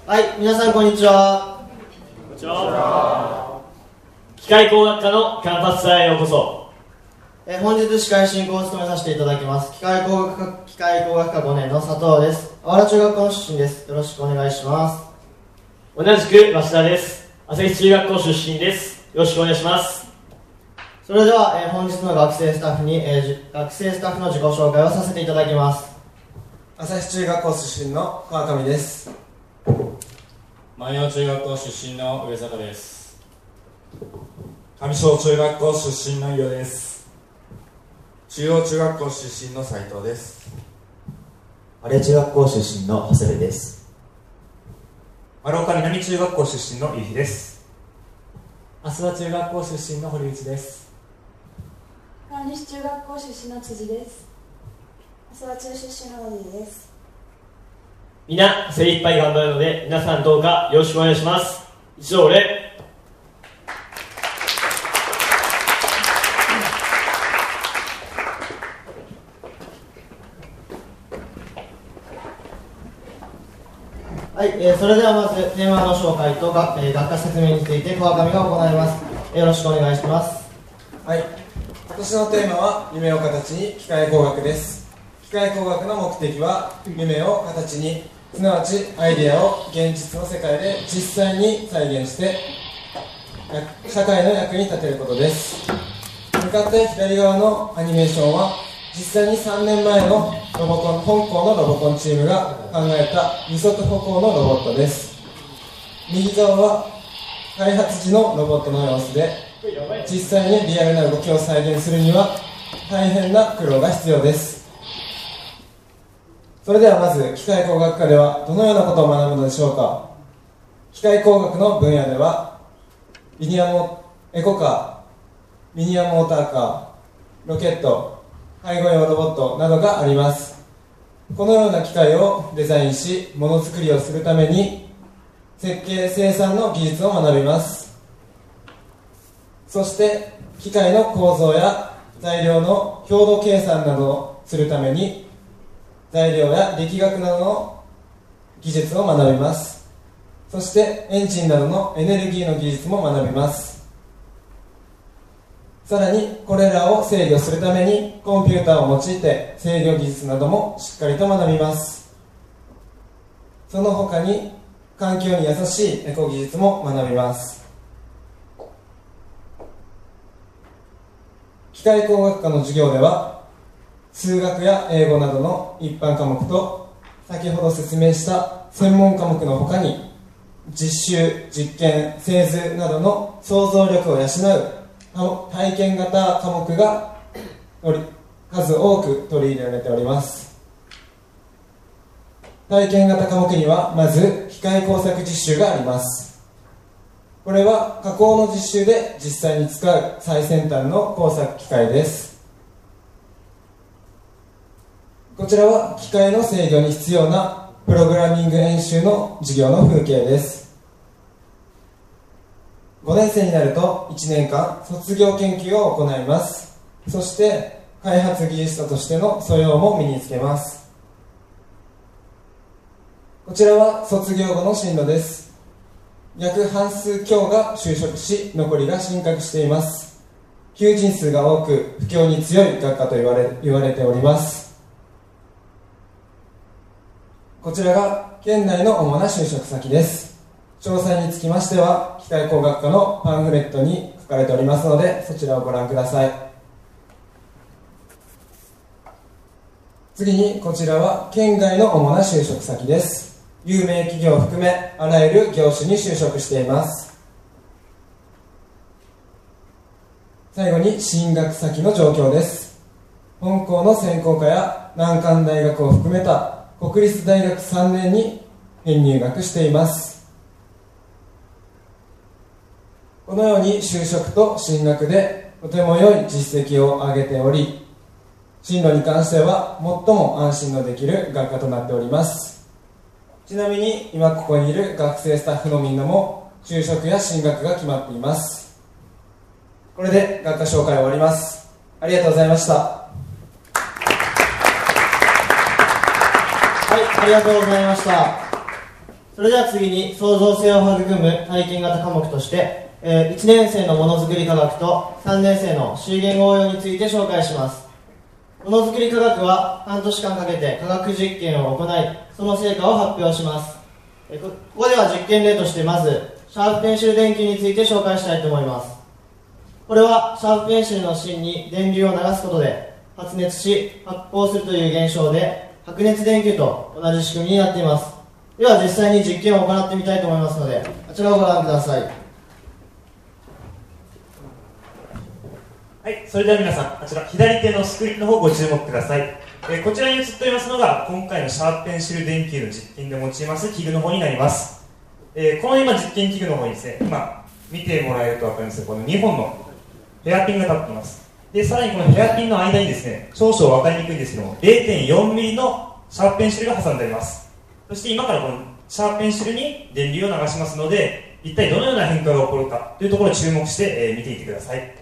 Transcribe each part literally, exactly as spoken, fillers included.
はい、皆さんこんにちは。 こんにちは。機械工学科のキャンパスツアーへようこそ。 えー、本日司会進行を務めさせていただきます機械工学科機械工学科ごねんの佐藤です。あわら中学校の出身です。よろしくお願いします。 同じく増田です。朝日中学校出身です。よろしくお願いします。 それでは、えー、本日の学生スタッフに、えー、学生スタッフの自己紹介をさせていただきます。 朝日中学校出身の川上です。 万葉中学校出身の上坂です。上小中学校出身の伊予です。中央中学校出身の斉藤です。 有江中学校出身の長谷部です。 丸岡南中学校出身の飯です。 増田中学校出身の堀内です。 川西中学校出身の辻です。増田中出身の小野です。 みんな精一杯頑張るので、皆さんどうかよろしくお願いします。一度俺はい、えー、それではまずテーマの紹介とが、えー、学科説明について川上が行います。よろしくお願いします。 はい、今年のテーマは夢を形に機械工学です。機械工学の目的は夢を形に、すなわちアイデアを現実の世界で実際に再現して社会の役に立てることです。向かって左側のアニメーションは実際にさんねんまえのロボコン本校のロボコンチームが考えた二足歩行のロボットです。右側は開発時のロボットの様子で、実際にリアルな動きを再現するには大変な苦労が必要です。それではまず機械工学科ではどのようなことを学ぶのでしょうか。機械工学の分野ではリニアモエコカー、リニアモーターカー、ロケット、介護用ロボットなどがあります。このような機械をデザインし、ものづくりをするために設計・生産の技術を学びます。そして機械の構造や材料の表度計算などをするために材料や力学などの技術を学びます。そしてエンジンなどのエネルギーの技術も学びます。さらにこれらを制御するためにコンピューターを用いて制御技術などもしっかりと学びます。その他に環境に優しいエコ技術も学びます。機械工学科の授業では数学や英語などの一般科目と先ほど説明した専門科目の他に実習、実験、製図などの想像力を養う体験型科目が数多く取り入れられております。体験型科目にはまず機械工作実習があります。これは加工の実習で実際に使う最先端の工作機械です。こちらは機械の制御に必要なプログラミング演習の授業の風景です。ごねん生になるといちねんかん卒業研究を行います。そして開発技術者としての素養も身につけます。こちらは卒業後の進路です。約半数強が就職し、残りが進学しています。求人数が多く不況に強い学科と言われ、言われております。こちらが県内の主な就職先です。詳細につきましては機械工学科のパンフレットに書かれておりますので、そちらをご覧ください。次にこちらは県外の主な就職先です。有名企業を含めあらゆる業種に就職しています。最後に進学先の状況です。本校の専攻科や難関大学を含めた国立大学さんねんに編入学しています。このように就職と進学でとても良い実績を上げており、進路に関しては最も安心のできる学科となっております。ちなみに今ここにいる学生スタッフのみんなも就職や進学が決まっています。これで学科紹介終わります。ありがとうございました。 はい、ありがとうございました。 それでは次に創造性を育む体験型科目として、えー、いちねん生のものづくり科学とさんねん生の C 言語応用について紹介します。ものづくり科学は半年間かけて科学実験を行い、その成果を発表します。えー、ここでは実験例としてまずシャープペンシル電球について紹介したいと思います。これはシャープペンシルの芯に電流を流すことで発熱し発光するという現象で、白熱電球と同じ仕組みになっています。では実際に実験を行ってみたいと思いますので、こちらをご覧ください。 はい、それでは皆さん、あちら左手のスクリーンの方ご注目ください。えー、こちらに映っておりますのが今回のシャープペンシル電球の実験で用います器具の方になります。えー、この今実験器具の方にですね、今見てもらえると分かりますが、このにほんのヘアピンが立っています。で、さらにこのヘアピンの間にですね、少々分かりにくいんですけども れいてんよんミリ のシャープペンシルが挟んであります。そして今からこのシャープペンシルに電流を流しますので、一体どのような変化が起こるかというところを注目して、えー、見ていてください。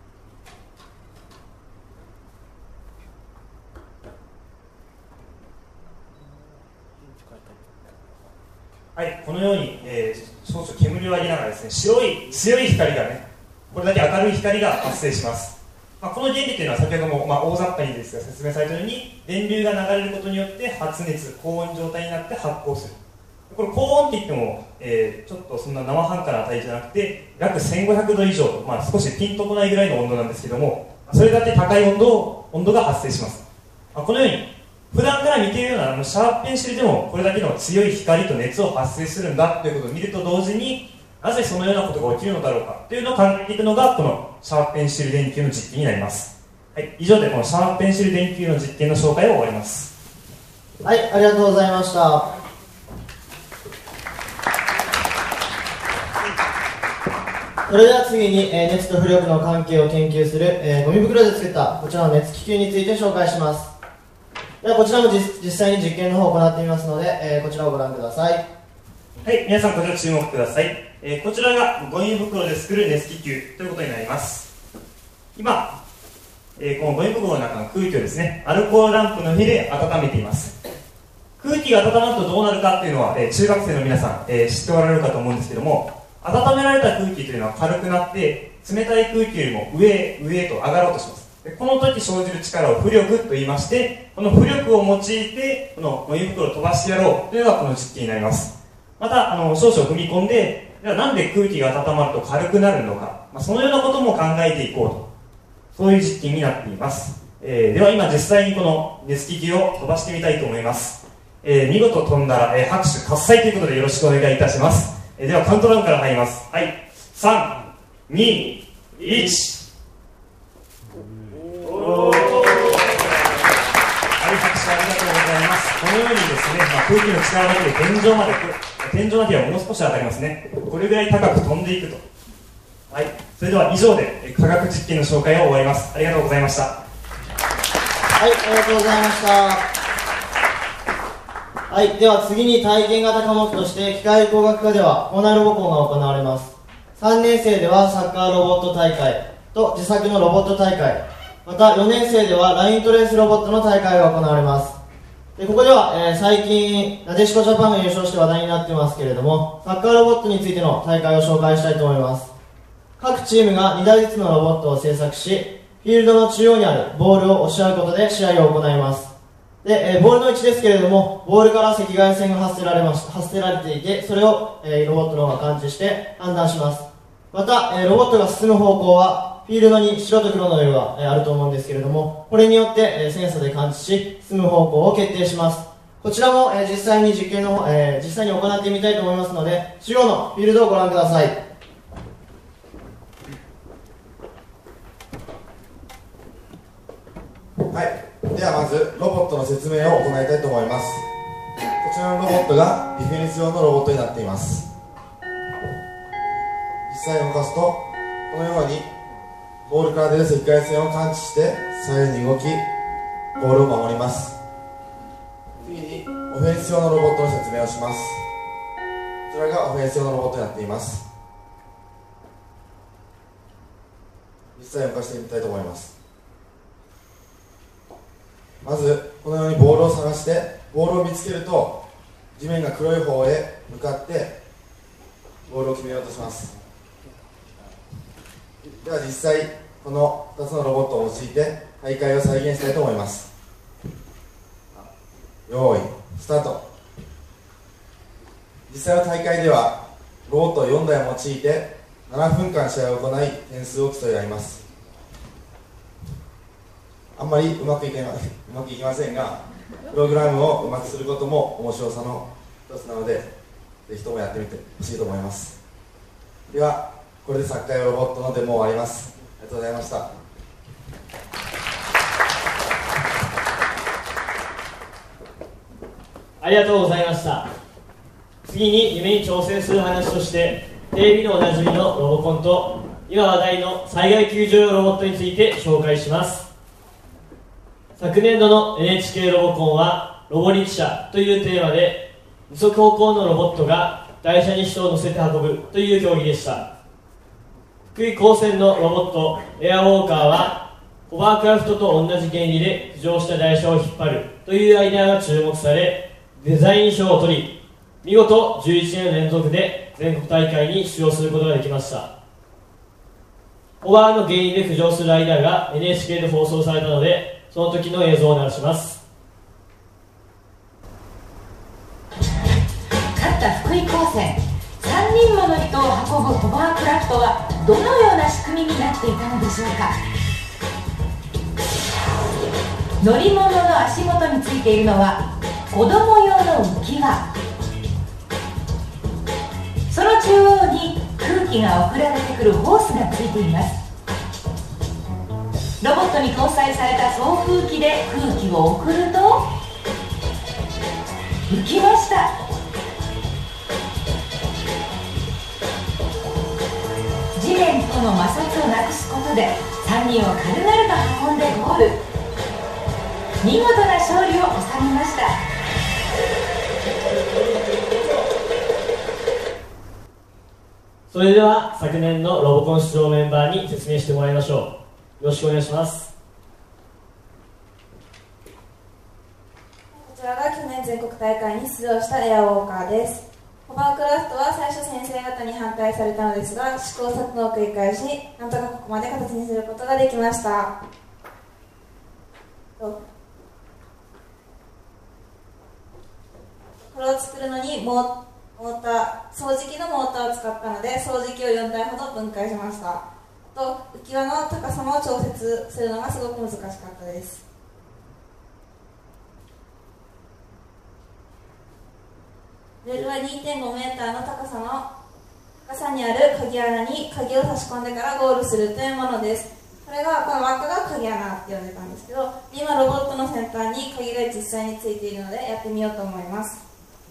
はい、このように、えー、少々煙を上げながらですね、白い強い光がね、これだけ明るい光が発生します。まあ、この原理というのは先ほども、まあ、大雑把にですが説明されたように、電流が流れることによって発熱、高温状態になって発光する。これ高温って言っても、えー、ちょっとそんな生半可な値じゃなくて、約せんごひゃくど以上と、まあ、少しピンとこないぐらいの温度なんですけども、それだけ高い温度を温度が発生します。まあ、このように普段から見ているようなあのシャープペンシルでもこれだけの強い光と熱を発生するんだということを見ると同時に、なぜそのようなことが起きるのだろうかというのを考えていくのがこのシャープペンシル電球の実験になります。はい、以上でこのシャープペンシル電球の実験の紹介を終わります。 はい、ありがとうございました。それでは次に、えー、熱と浮力の関係を研究する、えー、ゴミ袋で作ったこちらの熱気球について紹介します。ではこちらも 実, 実際に実験の方を行ってみますので、えー、こちらをご覧ください。 はい、皆さんこちら注目ください。えー、こちらがゴミ袋で作る熱気球ということになります。今、えー、このゴミ袋の中の空気をですね、アルコールランプの火で温めています。空気が温まるとどうなるかっていうのは、えー、中学生の皆さん、えー、知っておられるかと思うんですけども、温められた空気というのは軽くなって冷たい空気よりも上へ上へと上がろうとします。でこの時生じる力を浮力と言いまして、この浮力を用いてこのゴミ袋を飛ばしてやろうというのがこの実験になります。またあの少々踏み込んで、ではなんで空気が温まると軽くなるのか、まあ、そのようなことも考えていこうと、そういう実験になっています。えー、では今実際にこの熱気球を飛ばしてみたいと思います。えー、見事飛んだら、えー、拍手喝采ということでよろしくお願いいたします。えー、ではカウントダウンから入ります。はい、さん、に、いち。おー、はい、拍手ありがとうございます。このようにですね、まあ、空気の力だけで天井まで、天井まではもう少し上がりますね。これぐらい高く飛んでいくと。はい、それでは以上で科学実験の紹介を終わります。ありがとうございました。はい、ありがとうございました。はい、では次に体験型科目として機械工学科ではコーナーロボコンが行われます。さんねん生ではサッカーロボット大会と自作のロボット大会、またよねん生ではライントレースロボットの大会が行われます。でここでは、えー、最近なでしこジャパンが優勝して話題になっていますけれども、サッカーロボットについての大会を紹介したいと思います。各チームがにだいずつのロボットを製作し、フィールドの中央にあるボールを押し合うことで試合を行います。で、えー、ボールの位置ですけれども、ボールから赤外線が発せられまし発せられていて、それを、えー、ロボットの方が感知して判断します。また、えー、ロボットが進む方向はフィールドに白と黒の色が、えー、あると思うんですけれども、これによって、えー、センサで感知し進む方向を決定します。こちらも、えー、実際に実験の、えー、実際に行ってみたいと思いますので、中央のフィールドをご覧ください。 はい、ではまずロボットの説明を行いたいと思います。こちらのロボットがディフェンス用のロボットになっています。実際に動かすとこのようにボールから出る赤外線を感知して左右に動きボールを守ります。次にオフェンス用のロボットの説明をします。こちらがオフェンス用のロボットになっています。実際に動かしてみたいと思います。まずこのようにボールを探してボールを見つけると地面が黒い方へ向かってボールを決めようとします。では実際このふたつのロボットを用いて大会を再現したいと思います。用意スタート。実際の大会ではロボットをよんだい用いてななふんかん試合を行い点数を競い合います。あんまりうまくいけま、うまくいきませんが、プログラムをうまくすることも面白さの一つなので、ぜひともやってみてほしいと思います。ではこれでサッカー用ロボットのデモを終わります。ありがとうございました。 ありがとうございました。次に夢に挑戦する話として、テレビのおなじみのロボコンと今話題の災害救助用ロボットについて紹介します。昨年度の エヌエイチケー ロボコンはロボ力車というテーマで、二足歩行のロボットが台車に人を乗せて運ぶという競技でした。福井高専のロボットエアウォーカーはホバークラフトと同じ原理で浮上した台車を引っ張るというアイデアが注目され、デザイン賞を取り、見事じゅういちねん連続で全国大会に出場することができました。ホバーの原理で浮上するアイデアが エヌエイチケー で放送されたので、その時の映像を流します。 勝った福井高専、さんにんもの人を運ぶホバークラフトはどのような仕組みになっていたのでしょうか。乗り物の足元についているのは子供用の浮き輪、その中央に空気が送られてくるホースがついています。ロボットに搭載された送風機で空気を送ると浮きました。地面との摩擦をなくすことでさんにんを軽々と運んでゴール。見事な勝利を収めました。 それでは昨年のロボコン出場メンバーに説明してもらいましょう。よろしくお願いします。 こちらが去年全国大会に出場したエアウォーカーです。ホバークラフトは最初先生方に反対されたのですが、試行錯誤を繰り返し、なんとかここまで形にすることができました。これを作るのにモーター、掃除機のモーターを使ったので、掃除機をよんだいほど分解しました。と浮き輪の高さも調節するのがすごく難しかったです。レールは にてんごメーターの高さの高さにある鍵穴に鍵を差し込んでからゴールするというものです。これがこの輪っかが鍵穴って呼んでたんですけど、今ロボットの先端に鍵が実際についているのでやってみようと思います。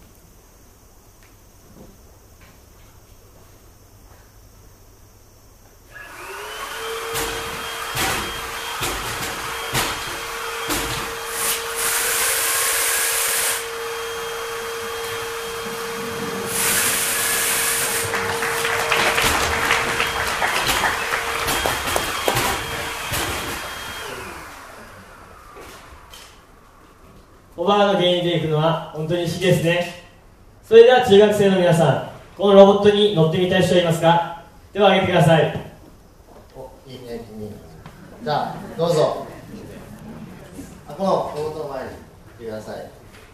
ホバーの原理でいくのは本当に好きですね。それでは中学生の皆さん、このロボットに乗ってみたい人いますか？手を挙げてください。 お、いいね、君。じゃあどうぞ。あ、このロボットの前に来てください。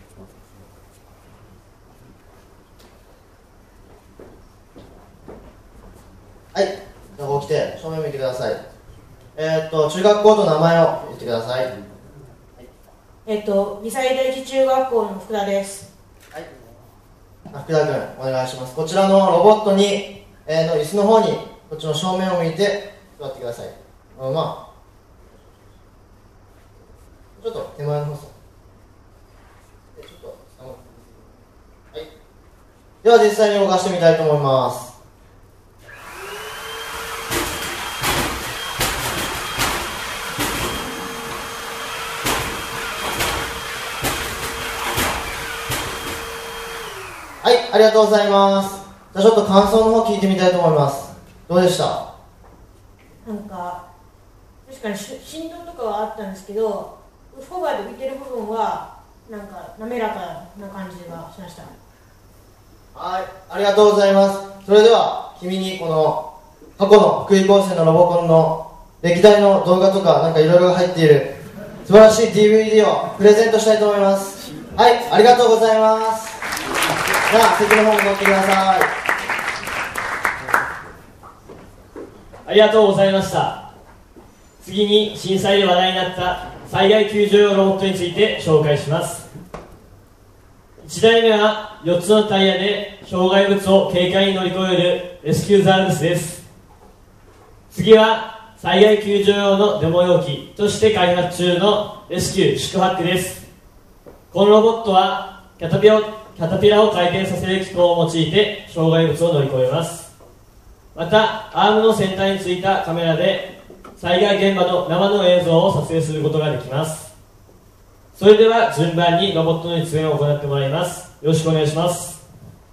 はい、じゃあこう来て正面向いてください。えー、っと中学校と名前を言ってください。 えっと、美西第一中学校の福田です。 はい。福田君、お願いします。こちらのロボットに、えー、の椅子の方に、こっちの正面を向いて座ってください。あのまあ、ちょっと手前の方さ。ちょっと、あの、はい。では実際に動かしてみたいと思います。はい、ありがとうございます。じゃあちょっと感想の方聞いてみたいと思います。どうでした？ なんか確かに振動とかはあったんですけど、ホバーで浮いてる部分はなんか滑らかな感じがしました。 はい、ありがとうございます。それでは君にこの過去の福井高専のロボコンの歴代の動画とかなんかいろいろ入っている素晴らしい ディーブイディー をプレゼントしたいと思います。はい、ありがとうございます。では席の方に乗ってください。 ありがとうございました。次に震災で話題になった災害救助用ロボットについて紹介します。いちだいめはよっつのタイヤで障害物を軽快に乗り越えるレスキューザウルスです。次は災害救助用のデモ容器として開発中のレスキュー宿泊です。このロボットはキャタピラを、キャタピラを回転させる機構を用いて障害物を乗り越えます。またアームの先端についたカメラで災害現場の生の映像を撮影することができます。それでは順番にロボットの実演を行ってもらいます。よろしくお願いします。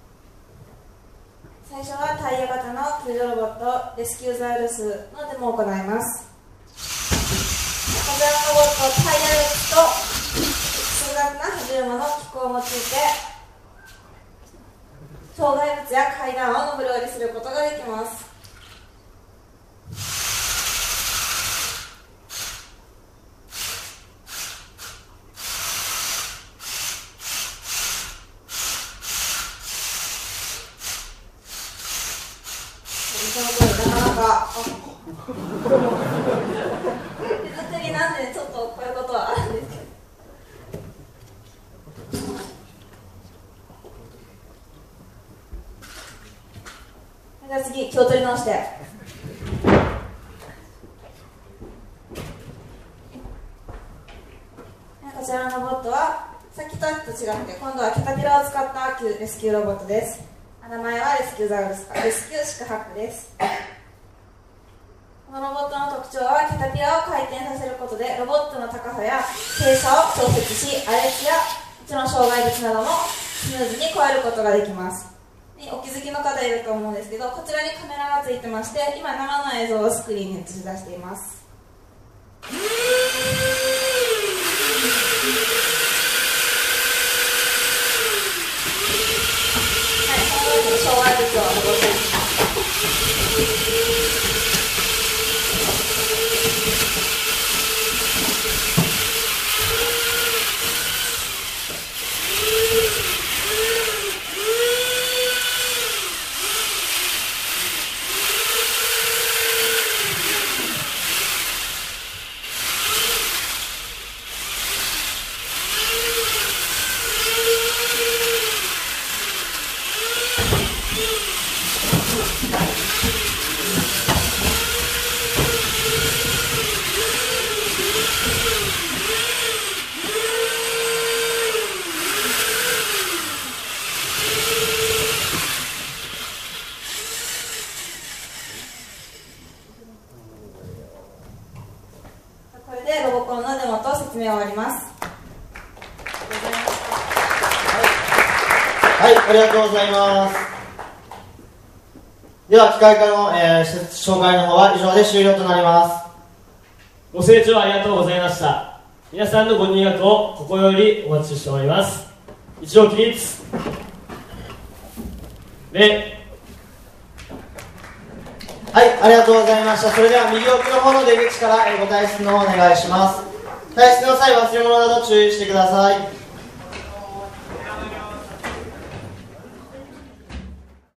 最初はタイヤ型の救助ロボットレスキューザウルスのデモを行います。こちらのロボットタイヤと複雑な不十物の機構を用いて障害物や階段を上り下りすることができます。なかなか手作りなんでちょっとこういうことはあるんですけど。じゃあ次、気を取り直して。こちらのロボットはさっきとはと違って今度はキャタピラを使ったレスキューロボットです。名前はレスキューザウルス、レスキュー宿泊です。このロボットの特徴はキャタピラを回転させることでロボットの高さや傾斜を調節し、荒れ地や地の障害物などもスムーズに越えることができます。お気づきの方いると思うんですけど、こちらにカメラがついてまして、今生の映像をスクリーンに映し出しています。はい、このように障害物を登っていきます。これでロボコンのデモと説明終わります。 はい、ありがとうございます。では機械化の、えー、紹介の方は以上で終了となります。 ご清聴ありがとうございました。皆さんのご入学を心よりお待ちしております。一同起立礼。 はい、ありがとうございました。それでは右奥の方の出口からご退出の方お願いします。退出の際忘れ物など注意してください。